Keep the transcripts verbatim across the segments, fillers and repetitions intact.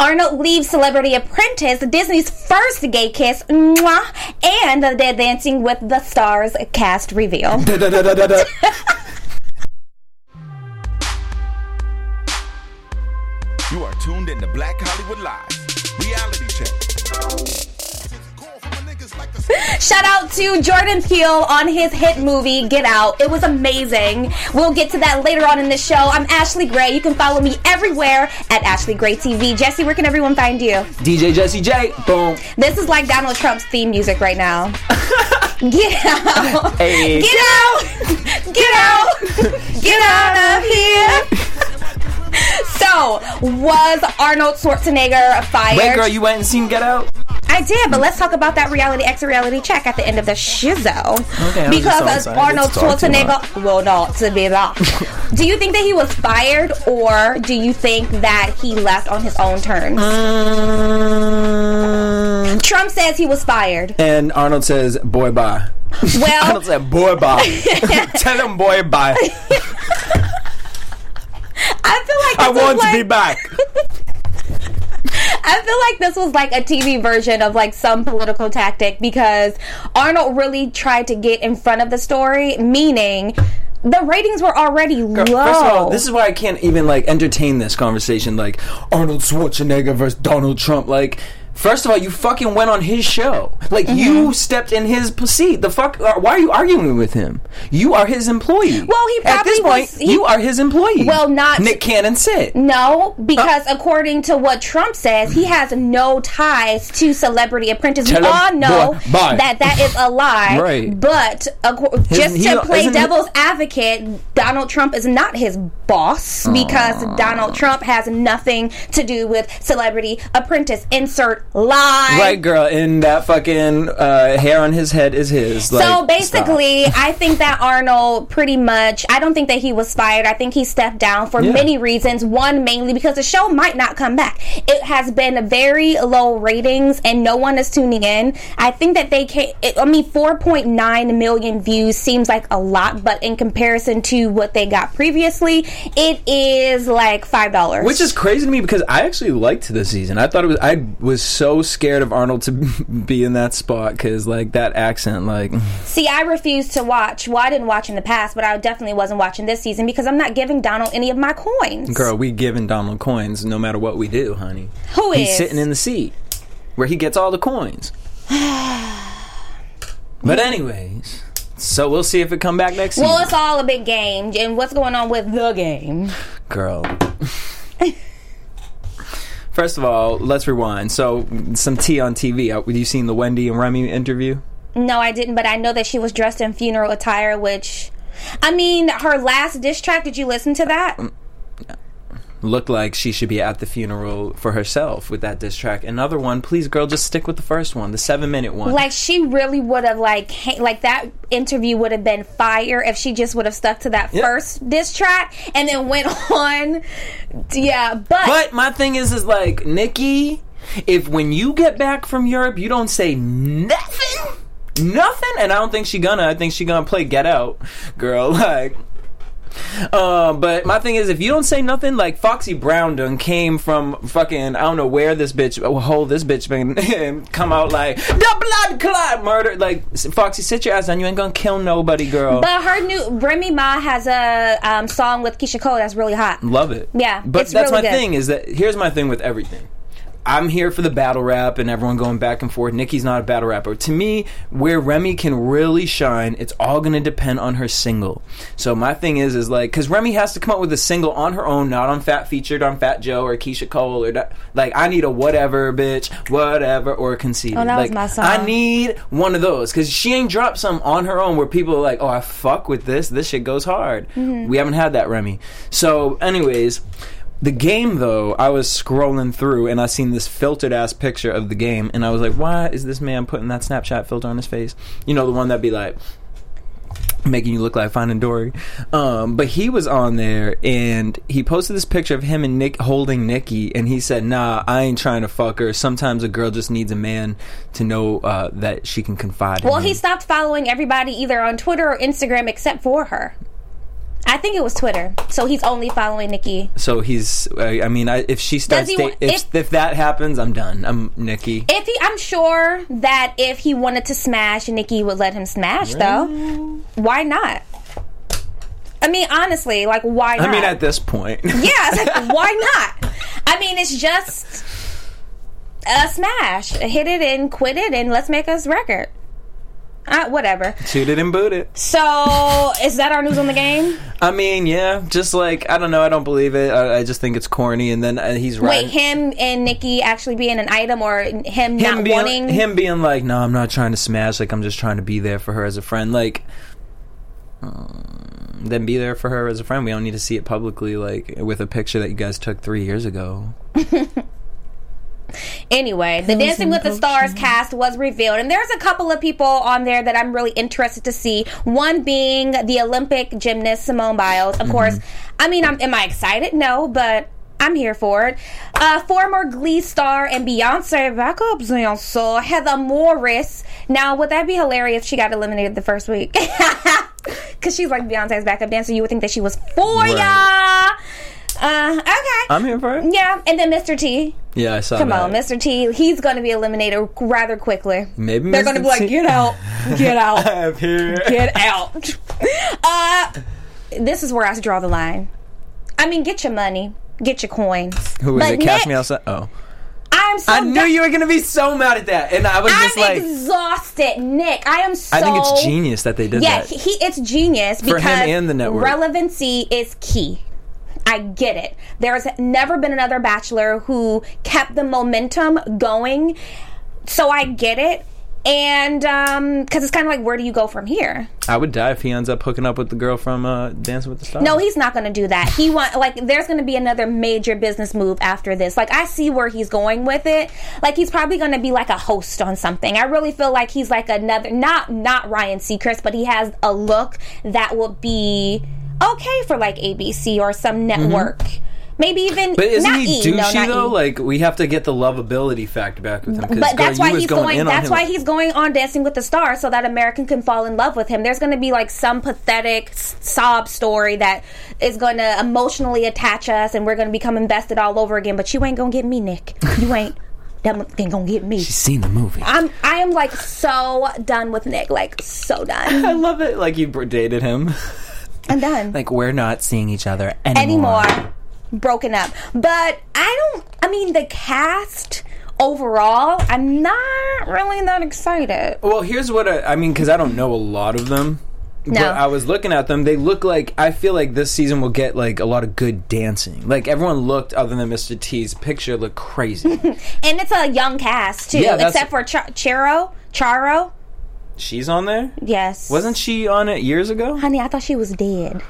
Arnold leaves Celebrity Apprentice, Disney's first gay kiss, mwah, and the Dancing with the Stars cast reveal. Da, da, da, da, da, da. You are tuned in to Black Hollywood Live. Reality check. Shout out to Jordan Peele on his hit movie, Get Out. It was amazing. We'll get to that later on in the show. I'm Ashley Gray. You can follow me everywhere at Ashley Gray T V. Jesse, where can everyone find you? D J Jesse J. Boom. This is like Donald Trump's theme music right now. Get out. Hey. Get out. Get out. Get out of here. So, was Arnold Schwarzenegger fired? Wait, girl, you went and seen Get Out? I did, but let's talk about that reality exit reality check at the end of the shizzo. Okay, I'm because just so as Arnold Schwarzenegger, well, not to be that. Do you think that he was fired, or do you think that he left on his own terms? Um, Trump says he was fired, and Arnold says, "Boy, bye." Well, Arnold said, "Boy, bye." Tell him, "Boy, bye." I feel like I want like, to be back. I feel like this was like a T V version of like some political tactic, because Arnold really tried to get in front of the story, meaning the ratings were already low. First of all, this is why I can't even like entertain this conversation, like Arnold Schwarzenegger versus Donald Trump. Like, first of all, you fucking went on his show. Like, mm-hmm. you stepped in his seat. The fuck? Why are you arguing with him? You are his employee. Well, he probably At this point, was, he, you are his employee. Well, not Nick Cannon said. No, because uh, according to what Trump says, he has no ties to Celebrity Apprentice. We all know boy, that that is a lie. Right. But uh, just his, to he, play devil's he, advocate, Donald Trump is not his boss, because uh, Donald Trump has nothing to do with Celebrity Apprentice. Insert lie. Right, girl, and that fucking uh, hair on his head is his. Like, so basically, stop. I think that Arnold pretty much, I don't think that he was fired. I think he stepped down for yeah. many reasons. One, mainly because the show might not come back. It has been very low ratings and no one is tuning in. I think that they can, it, I mean, four point nine million views seems like a lot, but in comparison to what they got previously, it is like five dollars. Which is crazy to me, because I actually liked the season. I thought it was, I was so scared of Arnold to be in that spot, because like that accent, like. See, I refused to watch. Well, I didn't watch in the past, but I definitely wasn't watching this season, because I'm not giving Donald any of my coins. Girl, we giving Donald coins no matter what we do, honey. Who is? He's sitting in the seat where he gets all the coins. But anyways, so we'll see if it come back next season. Well, it's all a big game. And what's going on with the game? Girl. First of all, let's rewind. So, some tea on T V. Have you seen the Wendy and Remy interview? No, I didn't, but I know that she was dressed in funeral attire, which, I mean, her last diss track, did you listen to that? Looked like she should be at the funeral for herself with that diss track. Another one, please, girl, just stick with the first one, the seven-minute one. Like, she really would have, like, like that interview would have been fire if she just would have stuck to that yep. first diss track and then went on. Yeah, but... But my thing is, is like, Nikki, if when you get back from Europe, you don't say nothing... Nothing, and I don't think she gonna. I think she gonna play Get Out, girl. Like, uh, but my thing is, if you don't say nothing, like Foxy Brown done came from fucking I don't know where this bitch, oh, hold this bitch, man, and come out like the blood clot murder. Like, Foxy, sit your ass down. You ain't gonna kill nobody, girl. But her new Remy Ma has a um, song with Keisha Cole that's really hot. Love it. Yeah, but it's that's really my good. thing. Is that here's my thing with everything. I'm here for the battle rap and everyone going back and forth. Nikki's not a battle rapper. To me, where Remy can really shine, it's all going to depend on her single. So my thing is, is like, because Remy has to come up with a single on her own, not on Fat Featured on Fat Joe or Keisha Cole or that. Like, I need a whatever, bitch, whatever, or Conceited. Oh, that like, was my song. I need one of those, because she ain't dropped some on her own where people are like, oh, I fuck with this. This shit goes hard. Mm-hmm. We haven't had that, Remy. So, anyways... The game, though, I was scrolling through and I seen this filtered ass picture of the game, and I was like, why is this man putting that Snapchat filter on his face? You know, the one that'd be like making you look like Finding Dory. Um, but he was on there and he posted this picture of him and Nick holding Nikki, and he said, nah, I ain't trying to fuck her. Sometimes a girl just needs a man to know uh, that she can confide in Well, him. he stopped following everybody either on Twitter or Instagram except for her. I think it was Twitter. So he's only following Nicki. So he's. Uh, I mean, I, if she starts, he da- wa- if, if- if that happens, I'm done. I'm Nicki. If he, I'm sure that if he wanted to smash, Nicki would let him smash. Though, why not? I mean, honestly, like, why not? I mean, at this point, yeah, it's like, why not? I mean, it's just a smash. Hit it and quit it, and let's make us record. Uh, whatever. Shoot it and boot it. So, is that our news on the game? I mean, yeah, just like, I don't know, I don't believe it. I, I just think it's corny, and then uh, he's right. Wait, him and Nicki actually being an item, or him, him not being, wanting? Him being like, no, I'm not trying to smash, like, I'm just trying to be there for her as a friend. Like, um, then be there for her as a friend. We don't need to see it publicly, like, with a picture that you guys took three years ago. Anyway, the Dancing with the Stars cast was revealed, and there's a couple of people on there that I'm really interested to see. One being the Olympic gymnast Simone Biles. Of mm-hmm. course, I mean, I'm, am I excited? No, but I'm here for it. Uh, former Glee star and Beyonce backup dancer Heather Morris. Now, would that be hilarious if she got eliminated the first week? Because she's like Beyonce's backup dancer. You would think that she was for right. ya. Uh, okay. I'm here for it. Yeah, and then Mister T. Yeah, I saw Come that. Come on, Mister T. He's going to be eliminated rather quickly. Maybe they're going to be like, get out, get out, I'm here, get out. Uh, this is where I draw the line. I mean, get your money, get your coins. Who was but it? Cash Nick, me outside. Oh, I'm so. I knew da- you were going to be so mad at that, and I was I'm just like, exhausted, Nick. I am so. I think it's genius that they did yeah, that. Yeah, he, it's genius for because him and the network. Relevancy is key. I get it. There's never been another Bachelor who kept the momentum going, so I get it. And um because it's kind of like, where do you go from here? I would die if he ends up hooking up with the girl from uh, Dancing with the Stars. No, he's not going to do that. He want like there's going to be another major business move after this. Like, I see where he's going with it. Like, he's probably going to be like a host on something. I really feel like he's like another not not Ryan Seacrest, but he has a look that will be okay for like A B C or some network. Mm-hmm. Maybe even but isn't not he E, douchey no, though? E. Like, we have to get the lovability factor back with him. But girl, that's why he's going. going. in That's on why him. he's going on Dancing with the Stars, so that American can fall in love with him. There's going to be like some pathetic sob story that is going to emotionally attach us, and we're going to become invested all over again. But you ain't gonna get me, Nick. You ain't. That ain't gonna get me. She's seen the movie. I'm. I am like so done with Nick. Like, so done. I love it. Like, you dated him. I'm done. Like, we're not seeing each other anymore. Anymore. Broken up. But I don't, I mean, the cast overall, I'm not really that excited. Well, here's what I, I mean, because I don't know a lot of them. No. But I was looking at them. They look like, I feel like this season will get like a lot of good dancing. Like, everyone looked, other than Mister T's picture, looked crazy. And it's a young cast, too. Yeah, except for Ch- Charo. Charo. She's on there? Yes. Wasn't she on it years ago? Honey, I thought she was dead.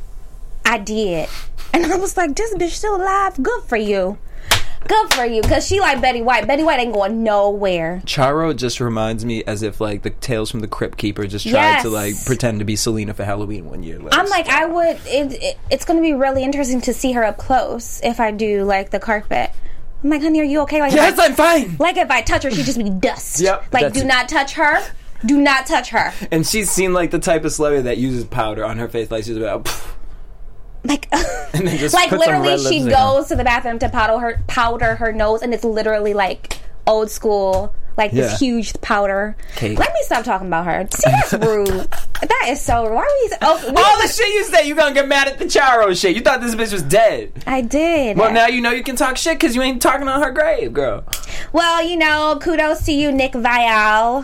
I did. And I was like, this bitch still alive? Good for you. Good for you. Because she like Betty White. Betty White ain't going nowhere. Charo just reminds me as if like the Tales from the Crypt Keeper just tried yes. to like pretend to be Selena for Halloween one year. I'm like, I would, it, it, it's going to be really interesting to see her up close if I do like the carpet. I'm like, honey, are you okay? Like, yes, I, I'm fine. Like, if I touch her, she'd just be dust. Yep. Like, do it. not touch her. Do not touch her. And she's seen like the type of celebrity that uses powder on her face. Like, she's about... Pff. Like, and then just like put some literally, red she lipstick goes on. to the bathroom to powder her powder her nose, and it's literally like old school, like yeah. this huge powder. Cake. Let me stop talking about her. See, that's rude. That is so rude. Why were you? Oh, we, all the shit you said, you gonna get mad at the Charo shit. You thought this bitch was dead. I did. Well, now you know you can talk shit because you ain't talking on her grave, girl. Well, you know, kudos to you, Nick Viall.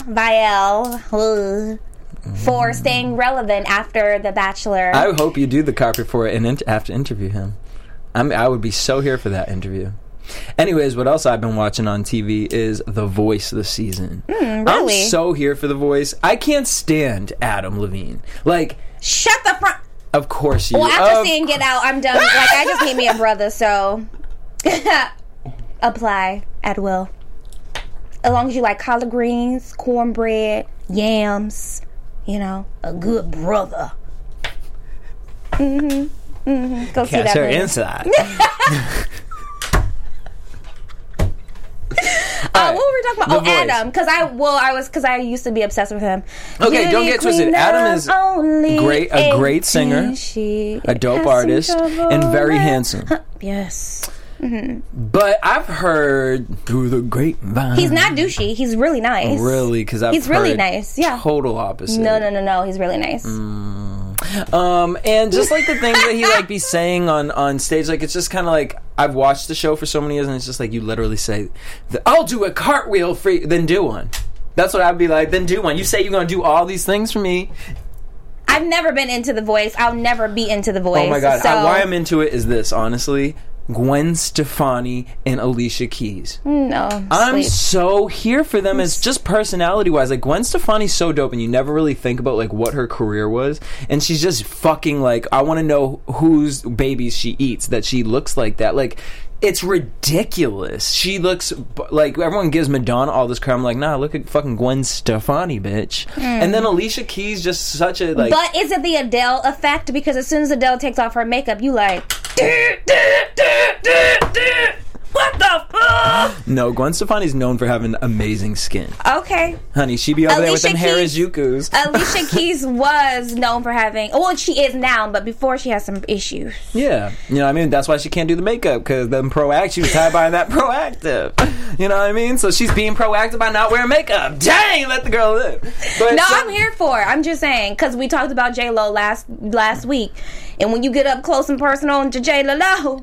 Viall. Ugh. For staying relevant after The Bachelor. I hope you do the carpet for it and in- have to interview him. I'm, I would be so here for that interview. Anyways, what else I've been watching on T V is The Voice this season. Mm, really? I'm so here for The Voice. I can't stand Adam Levine. Like, shut the front. Of course you. Well, after of seeing Get Out, I'm done. Like, I just need me a brother, so apply at will. As long as you like collard greens, cornbread, yams. You know, a good brother. Mm-hmm. Mm-hmm. Go Catch see that her movie. inside. uh, right. what were we talking about? The Oh, voice. Adam. Because I, well, I was, because I used to be obsessed with him. Okay, Beauty don't get twisted. queen Adam of is only great, a great eighteen, singer, she a dope has artist, some trouble and very with- handsome. Yes. But I've heard through the grapevine. He's not douchey. He's really nice. Really, because I've He's heard really nice. Yeah. total opposite. No, no, no, no. He's really nice. Um, and just like the things that he like be saying on on stage, like it's just kind of like I've watched the show for so many years, and it's just like you literally say, "I'll do a cartwheel for you," then do one. That's what I'd be like. Then do one. You say you're gonna do all these things for me. I've never been into The Voice. I'll never be into The Voice. Oh my god! So. I, why I'm into it is this, honestly. Gwen Stefani and Alicia Keys. No. I'm sleep. so here for them as just personality wise. Like Gwen Stefani's so dope, and you never really think about like what her career was, and she's just fucking like I want to know whose babies she eats that she looks like that. Like it's ridiculous. She looks like everyone gives Madonna all this crap. I'm like, nah, look at fucking Gwen Stefani, bitch. Mm. And then Alicia Keys just such a like. But is it the Adele effect? Because as soon as Adele takes off her makeup, you like. What the fuck? No, Gwen Stefani's known for having amazing skin. Okay. Honey, she be over there with them Keys, Harajukus. Alicia Keys was known for having, well, she is now, but before she has some issues. Yeah. You know what I mean? That's why she can't do the makeup, because them proact, she was tied by that proactive. You know what I mean? So she's being proactive by not wearing makeup. Dang, let the girl live. But no, so, I'm here for it. I'm just saying, because we talked about J-Lo last last week, and when you get up close and personal to J-Lo,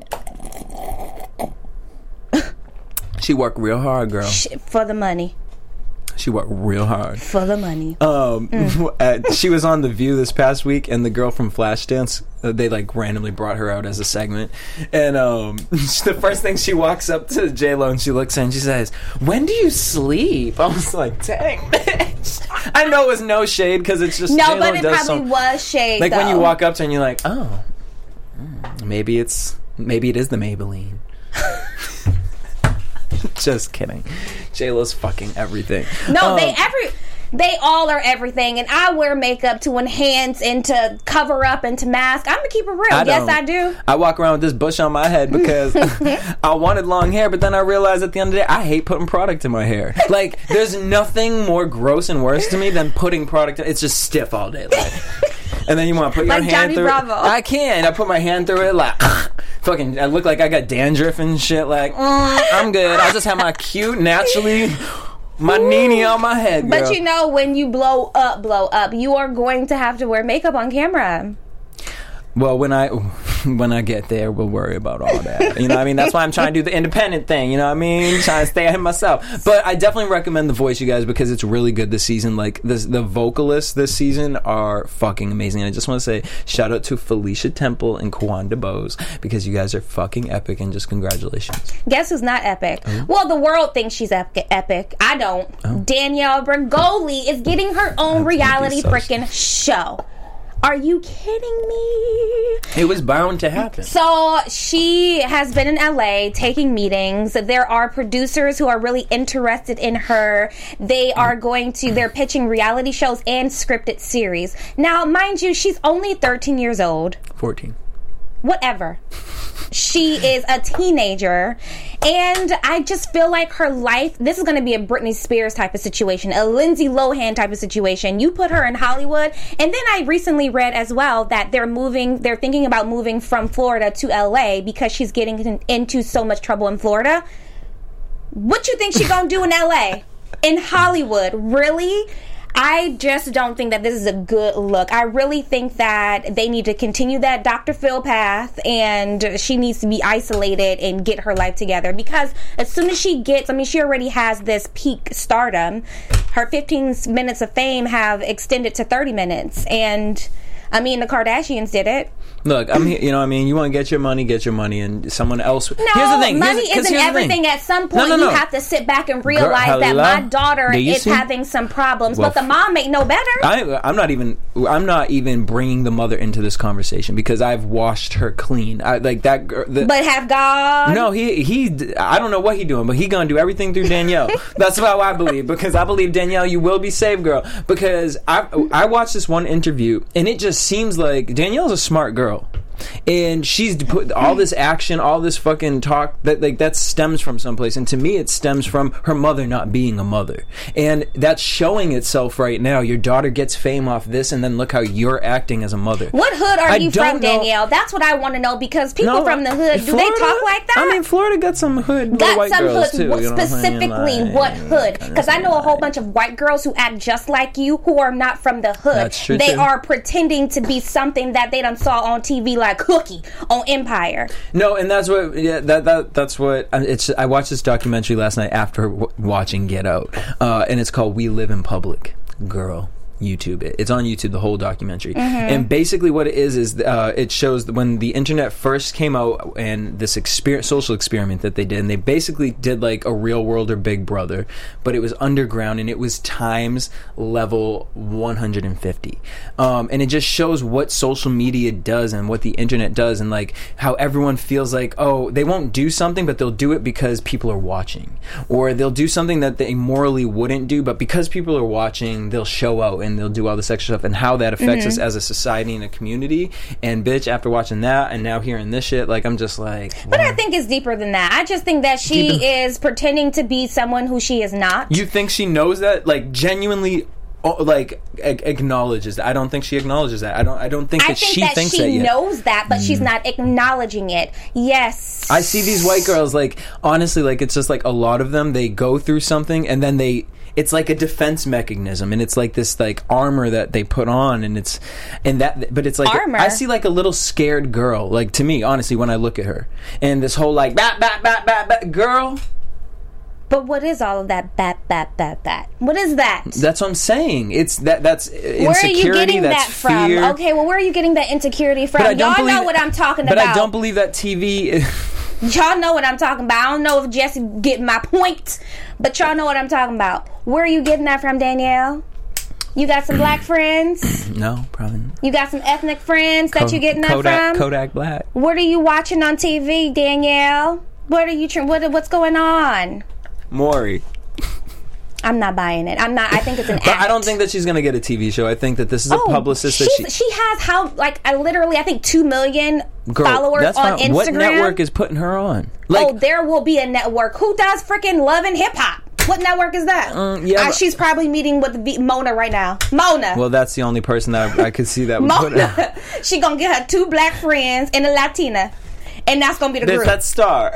she worked real hard, girl. for the money. She worked real hard. For the money. Um, Mm. at, she was on The View this past week, and the girl from Flashdance, uh, they like randomly brought her out as a segment. And um, the first thing she walks up to J-Lo and she looks at her and she says, "When do you sleep?" I was like, dang, bitch. I know it was no shade because it's just no, J-Lo but it does probably some, was shade. like though. when you walk up to her and you're like, oh, maybe it's maybe it is the Maybelline. Just kidding. J-Lo's fucking everything. No, um, they every they all are everything, and I wear makeup to enhance and to cover up and to mask. I'm gonna keep it real. I yes, don't. I do. I walk around with this bush on my head because I wanted long hair, but then I realized at the end of the day, I hate putting product in my hair. Like, there's nothing more gross and worse to me than putting product in. It's just stiff all day. Like. And then you want to put your Like hand Johnny through Bravo. it. I can't. I put my hand through it like, fucking, I look like I got dandruff and shit. Like, mm, I'm good. I'll just have my cute, naturally, my Nene on my head, girl. But you know, when you blow up, blow up, you are going to have to wear makeup on camera. Well, when I when I get there, we'll worry about all that. You know what I mean? That's why I'm trying to do the independent thing. You know what I mean? Trying to stay ahead of myself. But I definitely recommend The Voice, you guys, because it's really good this season. Like, this, the vocalists this season are fucking amazing. And I just want to say shout out to Felicia Temple and Kwanda Bose, because you guys are fucking epic, and just congratulations. Guess who's not epic? Oh. Well, the world thinks she's epic. epic. I don't. Oh. Danielle Bregoli is getting her own reality so freaking show. Are you kidding me? It was bound to happen. So she has been in L A taking meetings. There are producers who are really interested in her. They are going to, they're pitching reality shows and scripted series. Now, mind you, she's only thirteen years old. fourteen. Whatever. She is a teenager, and I just feel like her life, this is going to be a Britney Spears type of situation, a Lindsay Lohan type of situation. You put her in Hollywood, and then I recently read as well that they're moving, they're thinking about moving from Florida to L A because she's getting in, into so much trouble in Florida. What you think she gonna do in L A? In Hollywood? Really? I just don't think that this is a good look. I really think that they need to continue that Doctor Phil path, and she needs to be isolated and get her life together, because as soon as she gets, I mean, she already has this peak stardom. Her fifteen minutes of fame have extended to thirty minutes, and I mean, the Kardashians did it. Look, I'm here, you know what I mean? You want to get your money, get your money, and someone else. No, here's the thing. money here's, 'cause isn't here's the thing. everything. At some point, No, no, no. you have to sit back and realize Girl, that my hello? daughter Do you is see? having some problems, Well, but the mom ain't no better. I, I'm not even. I'm not even bringing the mother into this conversation, because I've washed her clean. I like that. Girl, the, But have God? no, he he. I don't know what he doing, but he gonna do everything through Danielle. That's how I believe, because I believe, Danielle, you will be saved, girl. Because I I watched this one interview, and it just seems like Danielle's a smart girl. and she's put all this action, all this fucking talk that like that stems from someplace, and to me it stems from her mother not being a mother, and that's showing itself right now. Your daughter gets fame off this, and then look how you're acting as a mother. What hood are I you don't from, know- Danielle? That's what I want to know, because people No, from the hood, do Florida- they talk like that? I mean, Florida got some hood Got white some girls hoods. too. What you know what I'm saying? specifically, Like, what hood? Because I know a whole bunch of white girls who act just like you, who are not from the hood. That's true, They too. are pretending to be something that they done saw on T V, like Cookie on Empire. No, and that's what. Yeah, that that that's what. It's. I watched this documentary last night after w- watching Get Out, uh, and it's called "We Live in Public." Girl, YouTube it. It's on YouTube, the whole documentary. Mm-hmm. And basically what it is is uh, it shows that when the internet first came out and this exper- social experiment that they did, and they basically did like a Real World or Big Brother, but it was underground and it was times level one hundred fifty. Um, and it just shows what social media does and what the internet does, and like how everyone feels like, oh, they won't do something, but they'll do it because people are watching. Or they'll do something that they morally wouldn't do, but because people are watching, they'll show out and they'll do all this extra stuff, and how that affects Mm-hmm. us as a society and a community. And bitch, after watching that and now hearing this shit, like I'm just like, But wow. I think it's deeper than that. I just think that she Deeper- is pretending to be someone who she is not. You think she knows that? Like genuinely, oh, like a- acknowledges that? I don't think she acknowledges that. I don't. I don't think I that think she that thinks she that yet. knows that, but she's not acknowledging it. Yes. I see these white girls, like, honestly, like, it's just like a lot of them, they go through something and then they, it's like a defense mechanism, and it's like this, like, armor that they put on, and it's, and that, but it's like, Armor? I see like a little scared girl, like, to me, honestly, when I look at her, and this whole, like, bat, bat, bat, bat, bat, girl. But what is all of that bat, bat, bat, bat? What is that? That's what I'm saying. It's that, that's insecurity, Where are you getting that's that from? fear. Okay, well, where are you getting that insecurity from? But I don't Y'all believe- know what I'm talking But about. I don't believe that T V is... Y'all know what I'm talking about. I don't know if Jesse getting my point, but y'all know what I'm talking about. Where are you getting that from, Danielle? You got some black friends? No, probably not. You got some ethnic friends that you getting that Kodak, from? Kodak Black. What are you watching on T V, Danielle? What are you? Tr- what, what's going on? Maury. I'm not buying it. I'm not. I think it's an But act. I don't think that she's going to get a T V show. I think that this is a Oh, publicist that she's- she... she has how like I literally I think two million Girl, followers that's on fine. Instagram. What network is putting her on? Like, Oh, there will be a network. Who does freaking Love and Hip Hop? What network is that? Um, yeah, Uh, but- she's probably meeting with v- Mona right now. Mona. well, that's the only person that I, I could see that would put her. Mona. She gonna get her two black friends and a Latina, and that's gonna be the There's group. that star.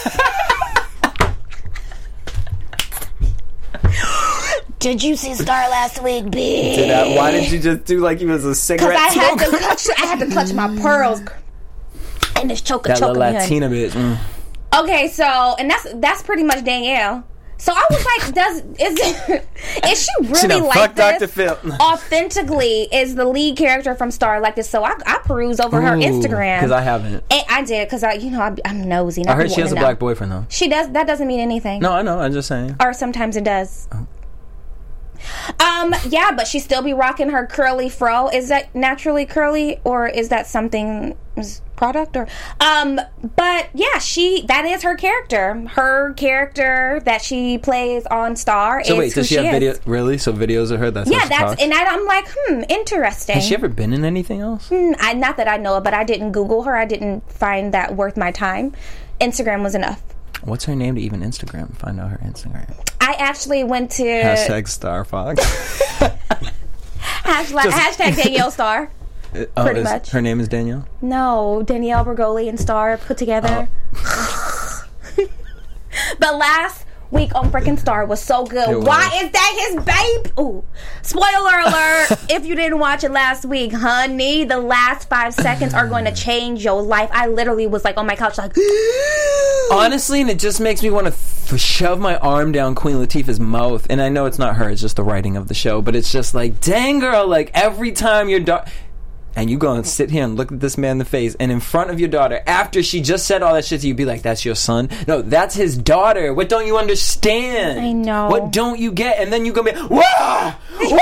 Did you see Star last week, bitch? Did I, why did you just do like he was a Because cigarette I had to smoker? clutch. I had to clutch my pearls. And this choker That choking little me, honey. Latina bitch. Mm. Okay, so and that's that's pretty much Danielle. So I was like, does is it, is she really She done like fucked this? Doctor Phil. Authentically, is the lead character from Star like this? So I, I peruse over her Instagram Because I haven't. And I did because I, you know, I, I'm nosy. and I heard be she has a wanting to black know. boyfriend though. She does. That doesn't mean anything. No, I know. I'm just saying. Or sometimes it does. Oh. Um, yeah, but she still be rocking her curly fro. Is that naturally curly, or is that something is product? Or um, but yeah, she that is her character. Her character that she plays on Star. So is wait, who does she she have is. video? Really? So videos of her? That's how Yeah, she that's talks? and I, I'm like, hmm, interesting. Has she ever been in anything else? Hmm, I, not that I know of, but I didn't Google her. I didn't find that worth my time. Instagram was enough. What's her name to even Instagram? Find out her Instagram. I actually went to Hashtag Star Fox. hashtag, hashtag Danielle Star. Oh, Pretty is- much. Her name is Danielle? No, Danielle Bergoli and Star put together. Oh. But last week on freaking Star was so good. It was. Why is that his babe? Ooh. Spoiler alert. If you didn't watch it last week, honey, the last five seconds are going to change your life. I literally was like on my couch like Honestly, and it just makes me want to f- shove my arm down Queen Latifah's mouth. And I know it's not her, it's just the writing of the show. But it's just like, dang, girl, like every time your daughter... And you go and sit here and look at this man in the face, and in front of your daughter, after she just said all that shit to you, be like, that's your son? No, that's his daughter. What don't you understand? I know. What don't you get? And then you go be, wah!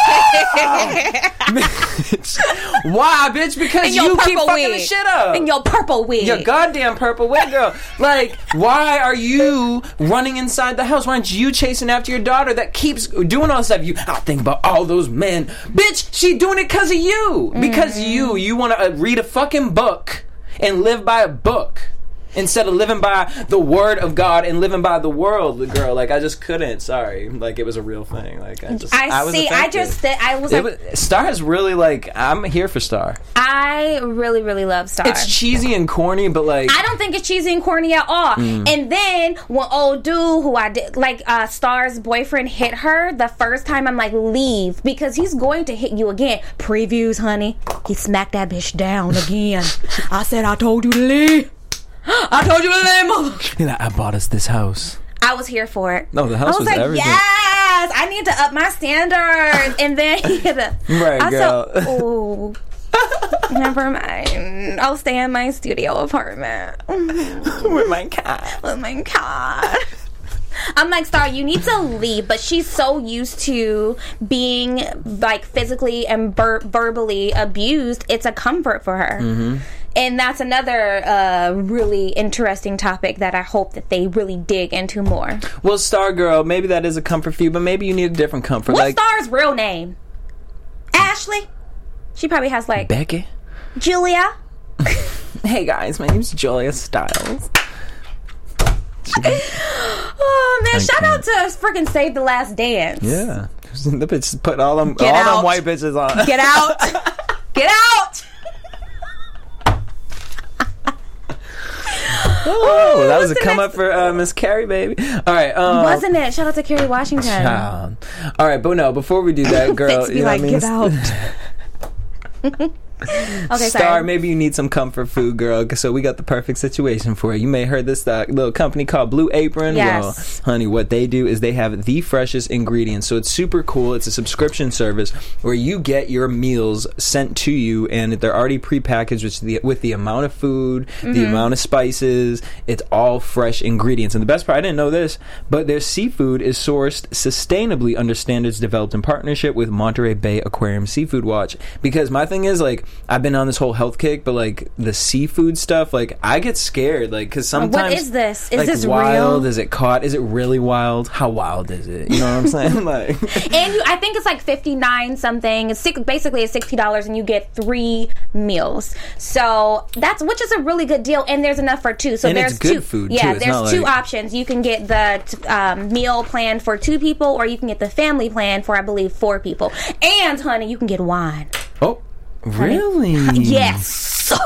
Wah! Bitch. Why, bitch? Because in your you keep purple fucking wig. the shit up. In your purple wig. Your goddamn purple wig, girl. Like, why are you running inside the house? Why aren't you chasing after your daughter that keeps doing all this stuff? You, I think about all those men. Bitch, she doing it because of you. Because you, you want to uh, read a fucking book and live by a book instead of living by the word of God and living by the world, the girl. Like, I just couldn't. Sorry. Like, it was a real thing. Like, I just, I, I was see. affected. I just, I was It like, was, Star is really like, I'm here for Star. I really, really love Star. It's cheesy and corny, but like, I don't think it's cheesy and corny at all. Mm. And then when old dude who I did, like uh, Star's boyfriend hit her the first time, I'm like, leave, because he's going to hit you again. Previews, honey. He smacked that bitch down again. I said, I told you to leave. I told you to leave, mother. You're like, I bought us this house. I was here for it. No, the house I was, was like, everything. yes, I need to up my standards. And then he hit a, Right, I girl. said, ooh. Never mind. I'll stay in my studio apartment With my cat. with my cat. I'm like, Star, you need to leave. But she's so used to being like physically and ver- verbally abused. It's a comfort for her. Mm-hmm. And that's another uh, really interesting topic that I hope that they really dig into more. Well, Star Girl, maybe that is a comfort for you, but maybe you need a different comfort. What's like Star's real name? Ashley? She probably has like Becky. Julia. Hey guys, my name's Julia Stiles. Oh man, I shout can't. out to freaking Save the Last Dance. Yeah, the bitches put all them Get all out. them white bitches on. Get out. Get out. Oh, that was a what's the come next- up for uh, Miss Carrie, baby. All right, um, Wasn't it? Shout out to Kerry Washington. child. All right, but no, before we do that, girl, Fitz be you know like, what I mean? get out. Okay, Star, sorry. maybe you need some comfort food, girl. So we got the perfect situation for you. You may have heard this uh, little company called Blue Apron. Yes. Well, honey, what they do is they have the freshest ingredients. So it's super cool. It's a subscription service where you get your meals sent to you, and they're already prepackaged with the with the amount of food, Mm-hmm. the amount of spices. It's all fresh ingredients. And the best part, I didn't know this, but their seafood is sourced sustainably under standards developed in partnership with Monterey Bay Aquarium Seafood Watch. Because my thing is, like, I've been on this whole health kick, but like the seafood stuff, like I get scared, like because sometimes What is this? Is like, this wild? real? Is it caught? Is it really wild? How wild is it? You know what I'm saying? Like, And you, I think it's like fifty-nine something. It's six, basically it's sixty dollars, and you get three meals. So that's which is a really good deal. And there's enough for two. So And there's it's good two. food, yeah, too. It's there's not two like- options. You can get the t- um, meal plan for two people, or you can get the family plan for I believe four people. And honey, you can get wine. oh, really? Yes.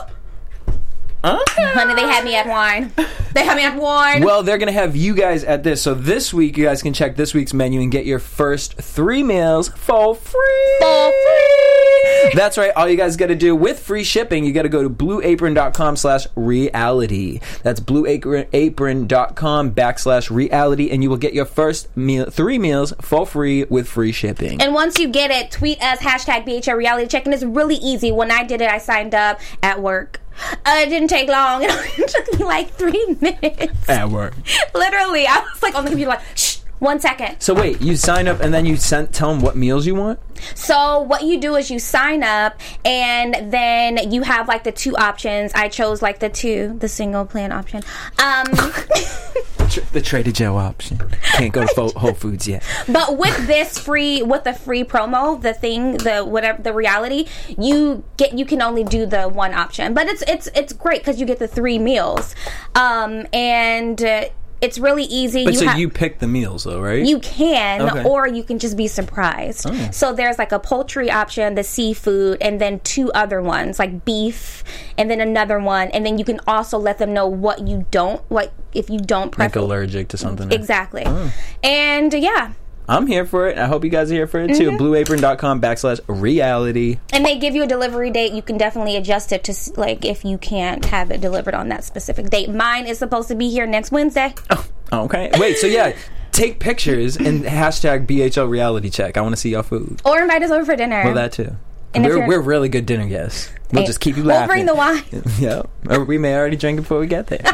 Okay. Honey, they had me at wine. They had me at wine. Well, they're going to have you guys at this. So this week, you guys can check this week's menu and get your first three meals for free. For free. That's right. All you guys got to do with free shipping, you got to go to blueapron.com slash reality. That's blueapron.com backslash reality, and you will get your first meal, three meals for free with free shipping. And once you get it, tweet us, hashtag B H L Reality Check. And it's really easy. When I did it, I signed up at work. Uh, it didn't take long. It took me like three minutes. At work. Literally. I was like on the computer like, shh, one second. So wait, you sign up and then you sent, tell them what meals you want? So what you do is you sign up, and then you have like the two options. I chose like the two, the single plan option. Um, Tr- the Trader Joe option. Can't go to Fo- Whole Foods yet. but with this free, with the free promo, the thing, the whatever, the reality, you get, you can only do the one option. But it's it's it's great because you get the three meals, um, and uh, it's really easy. But you so ha- you pick the meals though, right? You can, Okay. or you can just be surprised. Oh. So there's like a poultry option, the seafood, and then two other ones like beef, and then another one, and then you can also let them know what you don't like if you don't like prefer. allergic to something. Exactly. Oh. And yeah, I'm here for it. I hope you guys are here for it too. Mm-hmm. blueapron.com backslash reality. and they give you a delivery date. You can definitely adjust it to s- like if you can't have it delivered on that specific date. Mine is supposed to be here next Wednesday. Oh, okay. Wait, so yeah, take pictures and hashtag B H L reality check. I want to see your food. Or invite us over for dinner. Well, that too. And if We're, you're- we're really good dinner guests. We'll Hey, just keep you we'll laughing. bring the wine. Yeah. Or we may already drink it before we get there.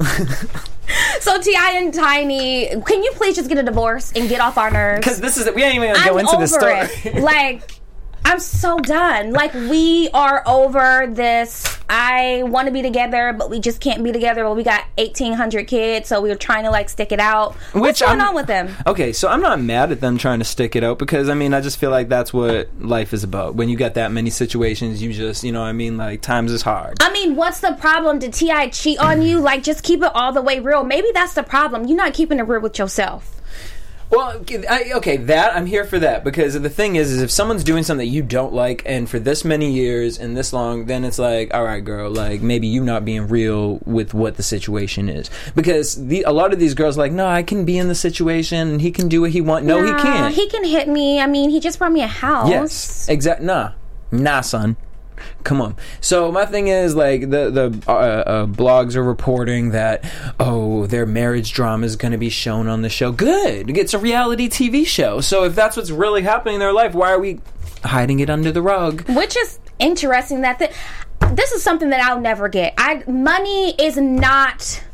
So T I and Tiny, can you please just get a divorce and get off our nerves? Because this is, we ain't even going to I'm go into over the story. it. Like, I I'm so done. Like, we are over this. I want to be together, but we just can't be together. Well, we got eighteen hundred kids, so we were trying to, like, stick it out. Which What's going I'm, on with them? Okay, so I'm not mad at them trying to stick it out because, I mean, I just feel like that's what life is about. When you got that many situations, you just, you know what I mean? Like, times is hard. I mean, what's the problem? Did T I cheat on you? Like, just keep it all the way real. Maybe that's the problem. You're not keeping it real with yourself. Well, I, okay, that, I'm here for that, because the thing is, is if someone's doing something that you don't like, and for this many years and this long, then it's like, all right, girl, like, maybe you not being real with what the situation is. Because the, a lot of these girls are like, no, I can be in the situation, and he can do what he wants. No, nah, he can't. He can hit me. I mean, he just brought me a house. Yes, exactly. Nah. Nah, son. Come on. So my thing is, like, the the uh, uh, blogs are reporting that, oh, their marriage drama is going to be shown on the show. Good. It's a reality T V show. So if that's what's really happening in their life, why are we hiding it under the rug? Which is interesting. That th- this is something that I'll never get. I money is not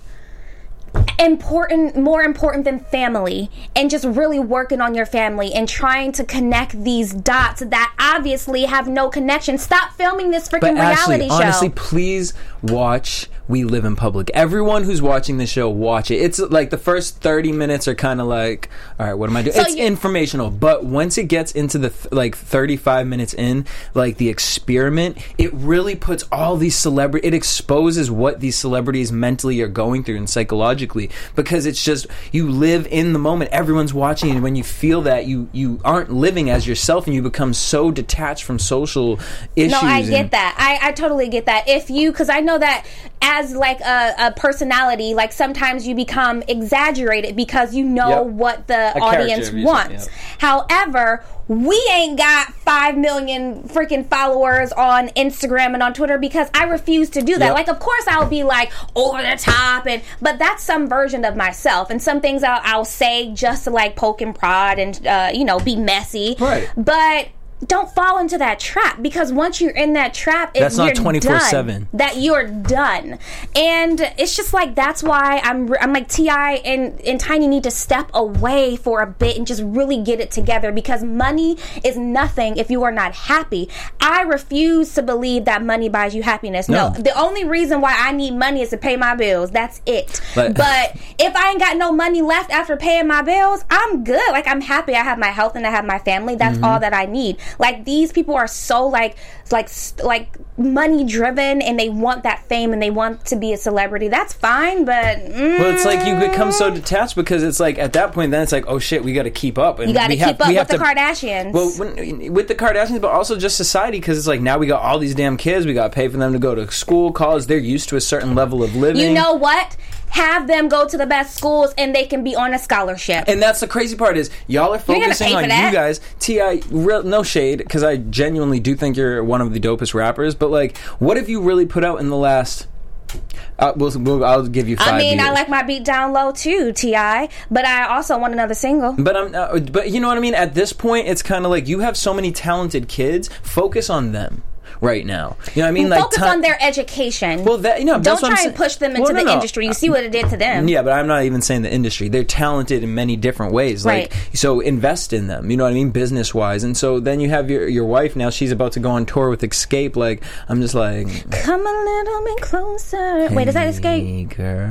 important, more important than family, and just really working on your family and trying to connect these dots that obviously have no connection. Stop filming this freaking reality Ashley, show. Honestly, please watch We Live in Public. Everyone who's watching the show, watch it. It's like the first thirty minutes are kind of like, all right, what am I doing? So it's you- informational, but once it gets into the th- like thirty-five minutes in, like the experiment, it really puts all these celebrity, it exposes what these celebrities mentally are going through and psychologically, because it's just, you live in the moment. Everyone's watching, and when you feel that, you you aren't living as yourself, and you become so detached from social issues. No, I and- get that. I, I totally get that. If you, because I know that as like a, a personality, like sometimes you become exaggerated because you know Yep. what the A audience character, wants. yep. However, we ain't got five million freaking followers on Instagram and on Twitter because I refuse to do that. Yep. Like, of course I'll be like over the top, and but that's some version of myself, and some things I'll, I'll say just to like poke and prod and uh, you know, be messy. Right. But don't fall into that trap, because once you're in that trap, it, That's not you're twenty-four done. seven. That you're done. And it's just like, that's why I'm I'm like, T I and, and Tiny need to step away for a bit and just really get it together, because money is nothing if you are not happy. I refuse to believe that money buys you happiness. No, No. the only reason why I need money is to pay my bills. That's it. But- but if I ain't got no money left after paying my bills, I'm good. Like, I'm happy. I have my health and I have my family. That's Mm-hmm. all that I need. Like, these people are so like like like money driven, and they want that fame and they want to be a celebrity. That's fine, but mm, Well, it's like you become so detached, because it's like at that point, then it's like, oh shit, we got to keep up. And you got to we keep have, up we with have the to, Kardashians. Well, when, with the Kardashians, but also just society, because it's like now we got all these damn kids. We got to pay for them to go to school, college. They're used to a certain level of living. you know what? Have them go to the best schools, and they can be on a scholarship. And that's the crazy part is y'all are ain't gonna focusing pay for on that. you guys. T I, real, no shade, because I genuinely do think you're one of the dopest rappers. But like, what have you really put out in the last? Uh, we'll, we'll, I'll give you five I mean, years. I like my beat down low too, T I, but I also want another single. But I'm, uh, but you know what I mean. At this point, it's kind of like you have so many talented kids. Focus on them right now. You know what I mean? Like Focus ti- on their education. Well, that you know, don't that's what try I'm and sa- push them into Well, no, the no. industry. You see what it did to them. Yeah, but I'm not even saying the industry. They're talented in many different ways. Like, Right. so invest in them. You know what I mean, business wise. And so then you have your your wife now. She's about to go on tour with Escape. Like, I'm just like, Come a little bit closer. Wait, is that Escape? Hey,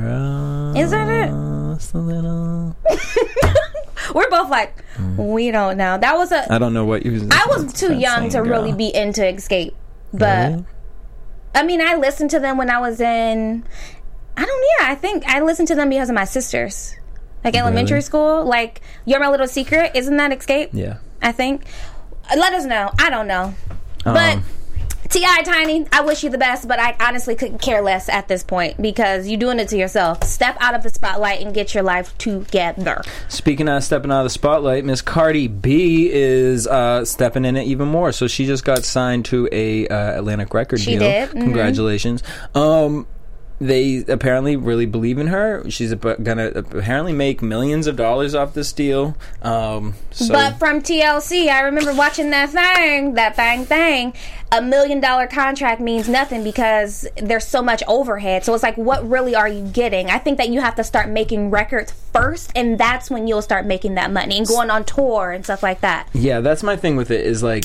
girl. Is that it? Just a little. We're both like, we don't know. That was a. I don't know what you. I was too young to really be into Escape, but Really? I mean, I listened to them when I was in. I don't. Yeah, I think I listened to them because of my sisters, like elementary Really? school. Like, You're My Little Secret, isn't that Escape? Yeah. I think. Let us know. I don't know, but. Um, T I Tiny, I wish you the best, but I honestly couldn't care less at this point, because you're doing it to yourself. Step out of the spotlight and get your life together. Speaking of stepping out of the spotlight, Miss Cardi B is uh, stepping in it even more. So she just got signed to a uh, Atlantic record She deal. did. Mhm. Congratulations. Um, they apparently really believe in her. She's ab- gonna apparently make millions of dollars off this deal. Um, so But from T L C, I remember watching that thing, that thing thing. A million dollar contract means nothing because there's so much overhead. So it's like, what really are you getting? I think that you have to start making records first, and that's when you'll start making that money and going on tour and stuff like that. yeah, that's my thing with it. Is like,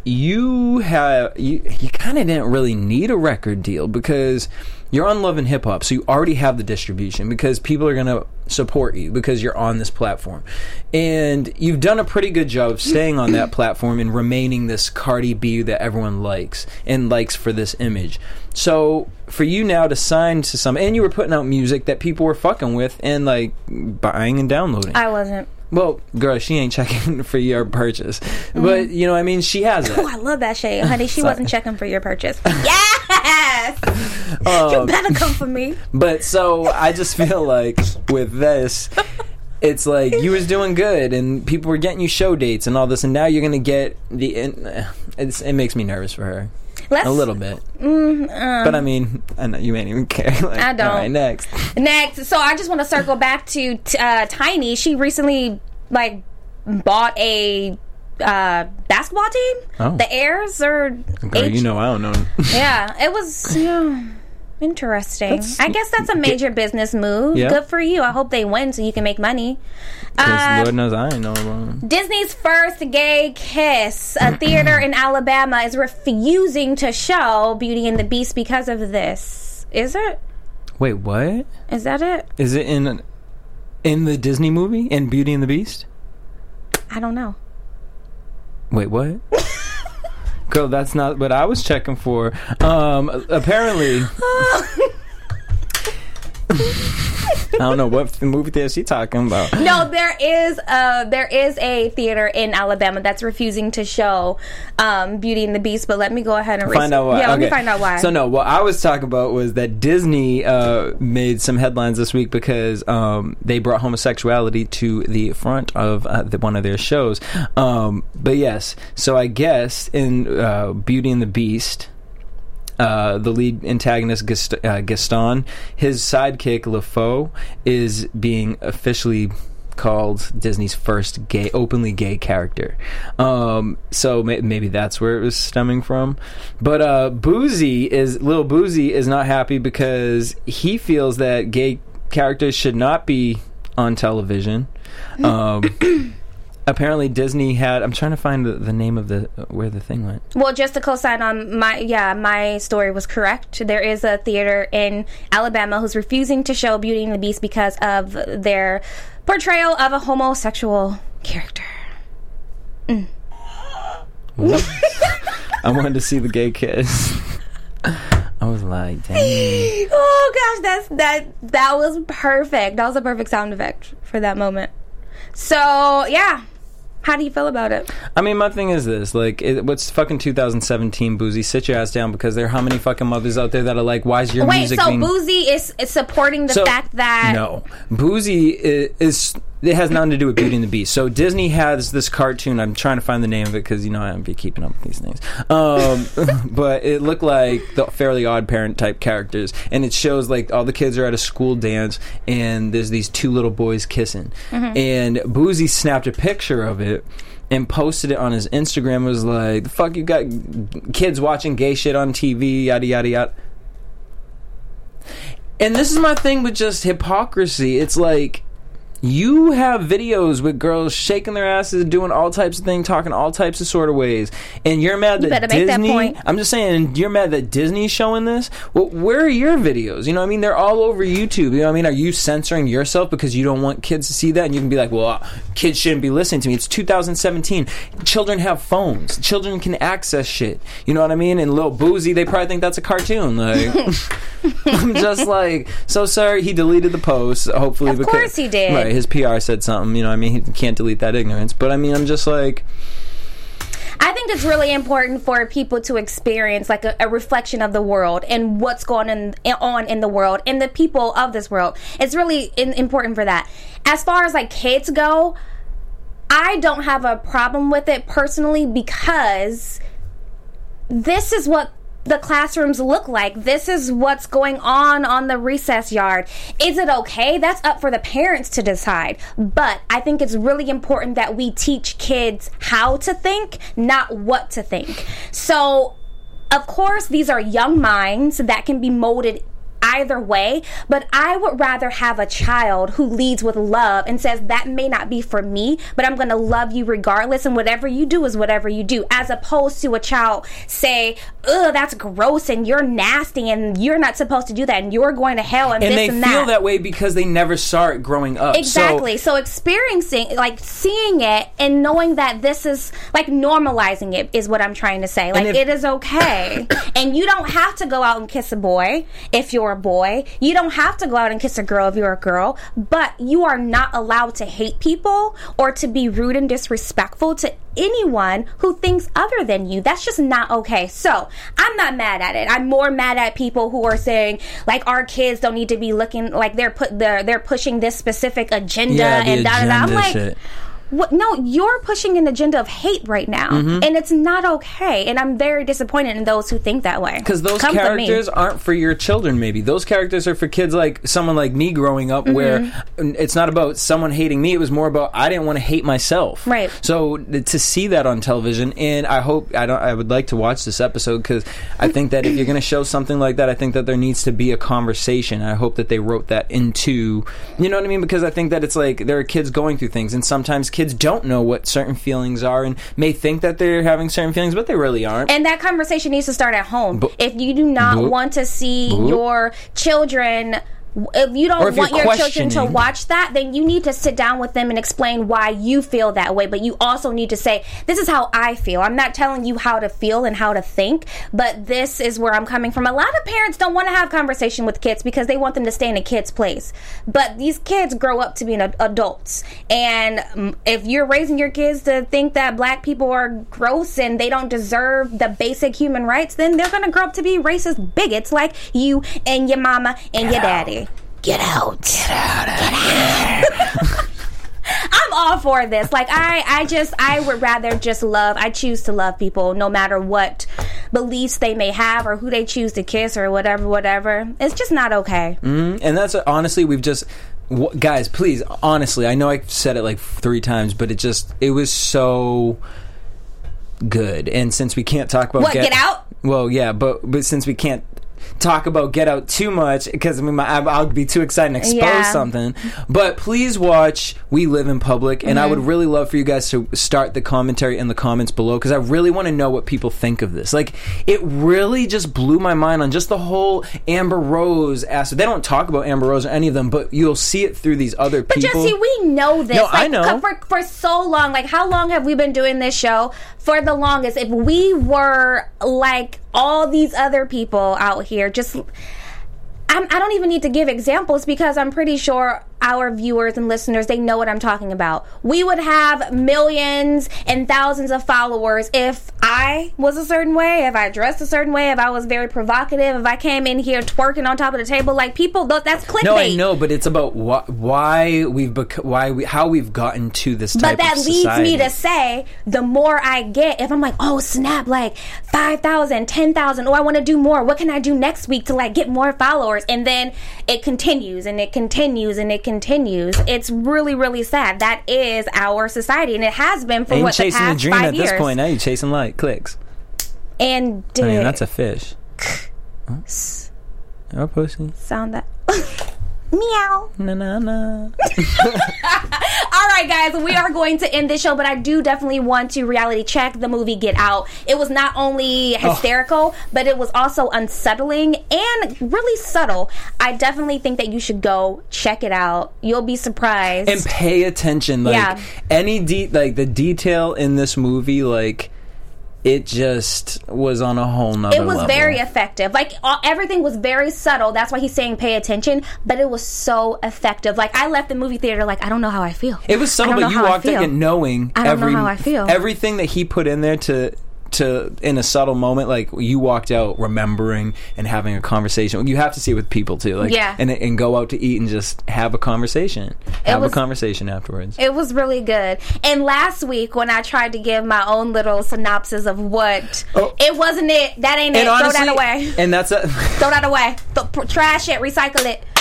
you have you, you kind of didn't really need a record deal because you're on Love and Hip Hop, so you already have the distribution because people are going to support you because you're on this platform. And you've done a pretty good job of staying on that platform and remaining this Cardi B that everyone likes and likes for this image. So for you now to sign to some, and you were putting out music that people were fucking with and like buying and downloading. I wasn't. Well, girl, she ain't checking for your purchase. Mm-hmm. But, you know what I mean? She has it. Oh, I love that shit. Honey, she wasn't checking for your purchase. Yes! Um, you better come for me. But so I just feel like with this, it's like you was doing good and people were getting you show dates and all this, and now you're going to get the... It's, it makes me nervous for her. Let's, a little bit. Mm, um, but I mean, I know you ain't even care. Like, I don't. All right, next. Next. So I just want to circle back to uh, Tiny. She recently, like, bought a uh, basketball team. Oh. The Airs or... Girl, H- you know I don't know. Yeah. It was... Yeah. Interesting. That's, I guess that's a major get, business move. Yeah. Good for you. I hope they win so you can make money. Uh, Lord knows I ain't know about. Disney's first gay kiss. A theater in Alabama is refusing to show Beauty and the Beast because of this. Is it? Wait, what? Is that it? Is it in in the Disney movie in Beauty and the Beast? I don't know. Wait, what? Girl, that's not what I was checking for. Um, apparently... I don't know what movie theater she talking about. No, there is uh there is a theater in Alabama that's refusing to show um, Beauty and the Beast. But let me go ahead and find res- out why. Yeah, okay. let me find out why. So no, what I was talking about was that Disney uh, made some headlines this week because um, they brought homosexuality to the front of uh, the, one of their shows. Um, but yes, so I guess in uh, Beauty and the Beast. Uh, the lead antagonist Gast- uh, Gaston, his sidekick LeFou is being officially called Disney's first gay, openly gay character. Um, so may- maybe that's where it was stemming from. But uh, Boozy is Lil Boozy is not happy because he feels that gay characters should not be on television. Um, Apparently Disney had... I'm trying to find the, the name of the... where the thing went. Well, just to co-sign on my... Yeah, my story was correct. There is a theater in Alabama who's refusing to show Beauty and the Beast because of their portrayal of a homosexual character. Mm. I wanted to see the gay kiss. I was like, dang. Oh, gosh, that's, that, that was perfect. That was a perfect sound effect for that moment. So, yeah. How do you feel about it? I mean, my thing is this. Like, it, what's fucking two thousand seventeen, Boozy? Sit your ass down because there are how many fucking mothers out there that are like, why is your Wait, music so being... Boozy is, is supporting the so, fact that... No. Boozy is, is... It has nothing to do with Beauty and the Beast. So Disney has this cartoon. I'm trying to find the name of it because, you know, I don't be keeping up with these things. Um, but it looked like the Fairly Odd Parent type characters. And it shows, like, all the kids are at a school dance and there's these two little boys kissing. Mm-hmm. And Boozy snapped a picture of it and posted it on his Instagram. It was like, the fuck you got kids watching gay shit on T V, yada, yada, yada. And this is my thing with just hypocrisy. It's like, you have videos with girls shaking their asses, doing all types of things, talking all types of sort of ways, and you're mad you that Disney... That point. I'm just saying, you're mad that Disney's showing this? Well, where are your videos? You know what I mean? They're all over YouTube. You know what I mean? Are you censoring yourself because you don't want kids to see that? And you can be like, well, uh, kids shouldn't be listening to me. It's two thousand seventeen. Children have phones. Children can access shit. You know what I mean? And Lil Boozy, they probably think that's a cartoon. Like, I'm just like, so sorry he deleted the post, hopefully. Of because, course he did. Right. His P R said something, you know what I mean? He can't delete that ignorance. But I mean, I'm just like... I think it's really important for people to experience like a, a reflection of the world and what's going in, on in the world and the people of this world. It's really in, important for that. As far as like kids go, I don't have a problem with it personally because this is what the classrooms look like. This is what's going on on the recess yard. Is it okay? That's up for the parents to decide. But I think it's really important that we teach kids how to think, not what to think. So, of course, these are young minds that can be molded either way, but I would rather have a child who leads with love and says that may not be for me, but I'm going to love you regardless, and whatever you do is whatever you do, as opposed to a child say, ugh, that's gross and you're nasty and you're not supposed to do that and you're going to hell and, and this they and feel that. that way because they never saw it growing up. Exactly. So, so experiencing, like seeing it and knowing that this is, like normalizing it is what I'm trying to say. Like if, it is okay. And you don't have to go out and kiss a boy if you're a boy. You don't have to go out and kiss a girl if you're a girl. But you are not allowed to hate people or to be rude and disrespectful to anyone who thinks other than you. That's just not okay. So I'm not mad at it. I'm more mad at people who are saying like our kids don't need to be looking like they're put they're they're pushing this specific agenda yeah, and da da da. I'm like, shit. What, no, you're pushing an agenda of hate right now, mm-hmm. and it's not okay. And I'm very disappointed in those who think that way. Because those Come characters aren't for your children. Maybe those characters are for kids like someone like me growing up, mm-hmm. where it's not about someone hating me. It was more about I didn't want to hate myself. Right. So to see that on television, and I hope I don't. I would like to watch this episode because I think that if you're going to show something like that, I think that there needs to be a conversation. I hope that they wrote that into, you know what I mean? Because I think that it's like there are kids going through things, and sometimes kids don't know what certain feelings are and may think that they're having certain feelings, but they really aren't. And that conversation needs to start at home. Bo- if you do not Bo- want to see Bo- your children... If you don't if want your children to questioning. watch that, then you need to sit down with them and explain why you feel that way. But you also need to say, this is how I feel. I'm not telling you how to feel and how to think, but this is where I'm coming from. A lot of parents don't want to have conversation with kids because they want them to stay in a kid's place. But these kids grow up to be an adults. And if you're raising your kids to think that black people are gross and they don't deserve the basic human rights, then they're going to grow up to be racist bigots like you and your mama and your daddy. Get out. Get out of here. I'm all for this. Like, I, I just, I would rather just love, I choose to love people no matter what beliefs they may have or who they choose to kiss or whatever, whatever. It's just not okay. Mm-hmm. And that's, honestly, we've just, w- guys, please, honestly, I know I said it like three times, but it just, it was so good. And since we can't talk about... What, Get, get Out? Well, yeah, but but since we can't talk about Get Out too much because I mean, I'll be too excited and expose yeah. something. But please watch We Live in Public, and mm-hmm. I would really love for you guys to start the commentary in the comments below because I really want to know what people think of this. Like, it really just blew my mind on just the whole Amber Rose aspect. They don't talk about Amber Rose or any of them, but you'll see it through these other but people. But Jesse, we know this. No, like, I know. For, for so long, like, how long have we been doing this show? For the longest. If we were like all these other people out here, just... I'm, I don't even need to give examples because I'm pretty sure our viewers and listeners, they know what I'm talking about. We would have millions and thousands of followers if I was a certain way, if I dressed a certain way, if I was very provocative, if I came in here twerking on top of the table. Like, people, that's clickbait. No, I know, but it's about wh- why we've bec- why we how we've gotten to this type but that of society. leads me to say, the more I get, if I'm like, oh snap, like five thousand, ten thousand, oh, I want to do more. What can I do next week to like get more followers? And then it continues and it continues and it continues. It's really, really sad. That is our society, and it has been for Ain't what the chasing past a dream five at years. this point. Now you're chasing like clicks. And did I mean, that's a fish. Huh? Or pussy. Sound that. Meow. Na na na. All right, guys, we are going to end this show, but I do definitely want to reality check the movie Get Out. It was not only hysterical, oh. but it was also unsettling and really subtle. I definitely think that you should go check it out. You'll be surprised. And pay attention. Like, yeah. any de- like the detail in this movie, like, it just was on a whole nother level. It was level. very effective. Like, all, everything was very subtle. That's why he's saying pay attention. But it was so effective. Like, I left the movie theater like, I don't know how I feel. It was subtle, but you walked in knowing I don't every, know how I feel. everything that he put in there to... to in a subtle moment, like, you walked out remembering and having a conversation. You have to see it with people too, like, yeah. and and go out to eat and just have a conversation have was, a conversation afterwards. It was really good. And last week when I tried to give my own little synopsis of what oh. it wasn't it that ain't and it honestly, throw that away and that's a throw that away Th- trash it, recycle it.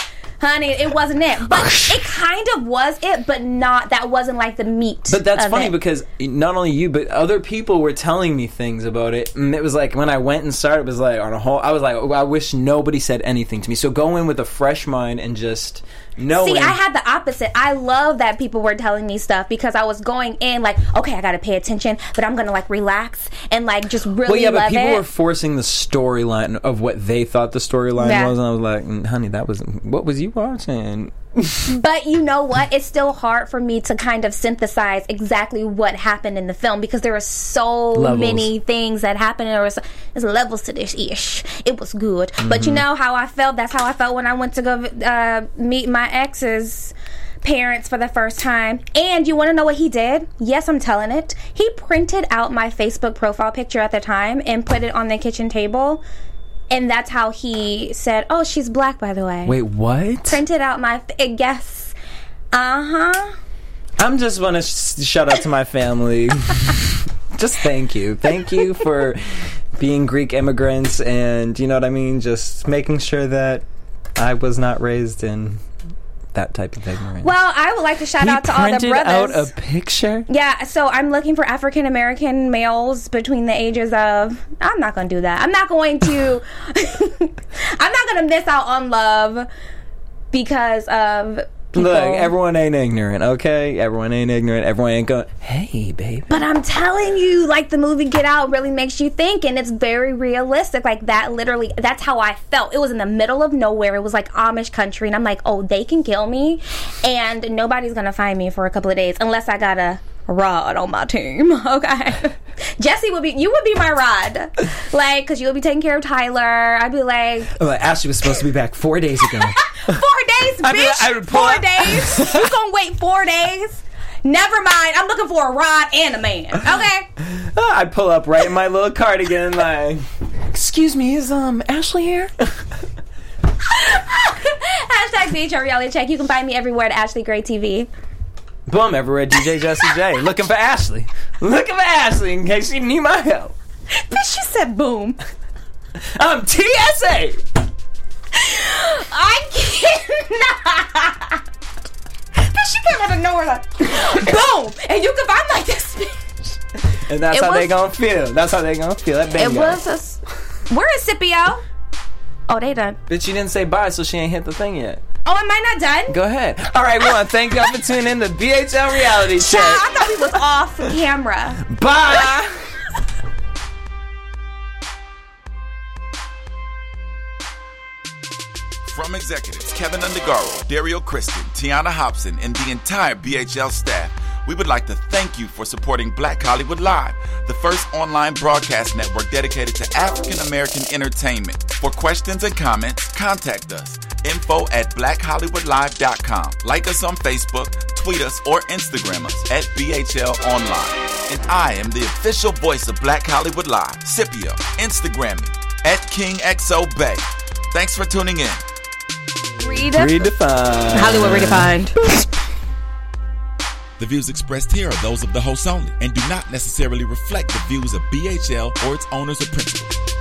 honey, it wasn't it. But it kind of was it, but not, that wasn't like the meat. But that's of funny it. because not only you, but other people were telling me things about it. And it was like, when I went and started, it was like, on a whole, I was like, oh, I wish nobody said anything to me. So go in with a fresh mind and just knowing. See, I had the opposite. I love that people were telling me stuff because I was going in like, okay, I got to pay attention, but I'm going to like relax and like just really well, yeah, love but people it. were forcing the storyline of what they thought the storyline Yeah. was. And I was like, mm, honey, that was, what was you watching? But you know what? It's still hard for me to kind of synthesize exactly what happened in the film because there were so Levels. many things that happened. There was there's levels to this ish. It was good, mm-hmm. but you know how I felt. That's how I felt when I went to go uh, meet my ex's parents for the first time. And you want to know what he did? Yes, I'm telling it. He printed out my Facebook profile picture at the time and put it on the kitchen table. And that's how he said, oh, she's black, by the way. Wait, what? Printed out my... F- guess. Uh-huh. I'm just want to sh- shout out to my family. Just thank you. Thank you for being Greek immigrants and, you know what I mean? Just making sure that I was not raised in that type of ignorance. Well, I would like to shout he out to all the printed brothers. out a picture? Yeah, so I'm looking for African American males between the ages of... I'm not going to do that. I'm not going to... I'm not going to miss out on love because of people. Look, everyone ain't ignorant, okay? Everyone ain't ignorant. Everyone ain't going, hey, baby. But I'm telling you, like, the movie Get Out really makes you think, and it's very realistic. Like, that literally, that's how I felt. It was in the middle of nowhere. It was like Amish country, and I'm like, oh, they can kill me, and nobody's gonna find me for a couple of days unless I got a rod on my team, okay? Jesse would be, you would be my rod, like, because you would be taking care of Tyler. I'd be like, I'm like, Ashley was supposed to be back four days ago. four days, I mean, bitch. I would pull four up. days. You gonna wait four days? Never mind. I'm looking for a rod and a man. Okay. I pull up right in my little cardigan, like, excuse me, is um Ashley here? Hashtag B H L Reality Check. You can find me everywhere at Ashley Gray T V. Boom, everywhere, D J Jesse J. Looking for Ashley. Looking for Ashley in case you need my help. Bitch, you said boom. I'm T S A. I cannot. Bitch, you came out of nowhere like, boom. And you can find like this bitch. And that's It how was- they gonna feel. That's how they gonna feel. That bingo. It was a... s- Where is Scipio? Oh, they done. Bitch, you didn't say bye, so she ain't hit the thing yet. Oh, am I not done? Go ahead. All right, we want to thank y'all for tuning in to B H L Reality Check. Child, I thought we was off camera. Bye. From executives Kevin Undergaro, Dario Kristen, Tiana Hobson, and the entire B H L staff, we would like to thank you for supporting Black Hollywood Live, the first online broadcast network dedicated to African American entertainment. For questions and comments, contact us. Info at black hollywood live dot com. Like us on Facebook, tweet us, or Instagram us at B H L Online. And I am the official voice of Black Hollywood Live, Scipio. Instagram me at King X O Bay. Thanks for tuning in. Redef- Redefined. Hollywood Redefined. The views expressed here are those of the host only and do not necessarily reflect the views of B H L or its owners or principals.